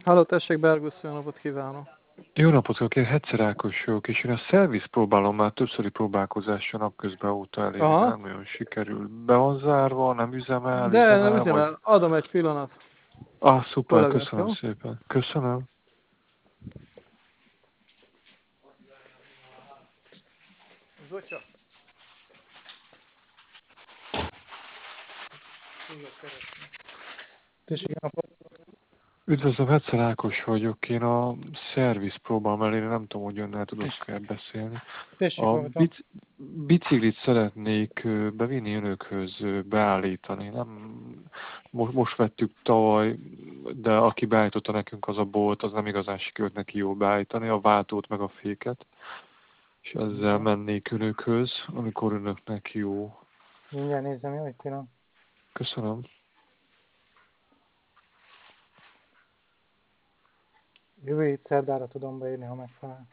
Halló, tessék, Bergusz, jó napot kívánok. Jó napot, én Hetzer Ákos vagyok, és én a szerviz próbálom már többszöri próbálkozással napközben óta elérni, de Aha, nem nagyon sikerül. Be van zárva, nem de nem üzemel, vagy... üzemel, adom egy pillanat. Szuper, Kollega, köszönöm jó? szépen. Köszönöm. Zotya. Tudok keresni. Tessék, jó napot. Üdvözlöm, Hetzer Ákos vagyok, én a szerviz próbálom elérni, nem tudom, hogy önnel Tessék, tudok-e beszélni. tessék, A hallgatom. biciklit szeretnék bevinni önökhöz, beállítani. Nem, most vettük tavaly, de aki beállította nekünk az a bolt, az nem igazán sikerült neki jó beállítani, a váltót meg a féket. És ezzel Jó. mennék önökhöz, amikor önöknek jó. Mindjárt nézem, jó, egy pillanat. Köszönöm. Jövő hét szerdára tudom beírni, ha megfelel.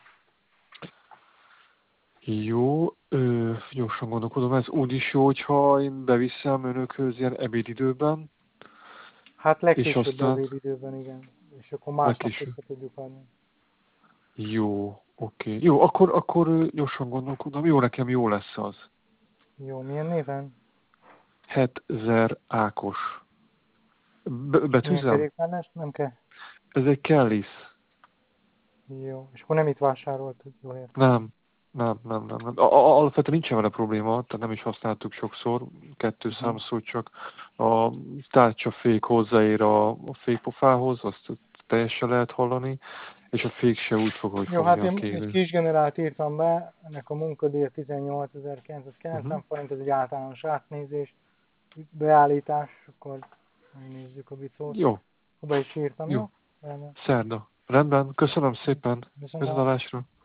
Jó, gyorsan gondolkodom, ez úgy is jó, hogyha én beviszem önökhöz ilyen ebédidőben, Hát és legkésőbb aztán ebédidőben, igen. És akkor másnap legkésőbb. vissza tudjuk adni. Jó, oké. Jó, akkor gyorsan gondolkodom. Jó, nekem jó lesz az. Jó, milyen néven? Hetzer Ákos. Milyen Betűzem? kerékpárlás? Nem kell. Ez egy Kellis. Jó, és akkor nem itt vásároltuk, jól értem. Nem. Alapvetően nincsen vele probléma, tehát nem is használtuk sokszor, kettő számszor, csak a tárcsafék hozzáér a fékpofához, azt teljesen lehet hallani, és a fék se úgy fog, hogy Jó, hát fogni a én egy kérő. kis generált írtam be, ennek a munkadíja 18.990 Uh-huh. forint, ez egy általános átnézés, beállítás, akkor megnézzük a bicót. Jó, Be is írtam, jó. jó? Rendben. Szerda. Rendben, köszönöm szépen. Viszont Viszontlátásra.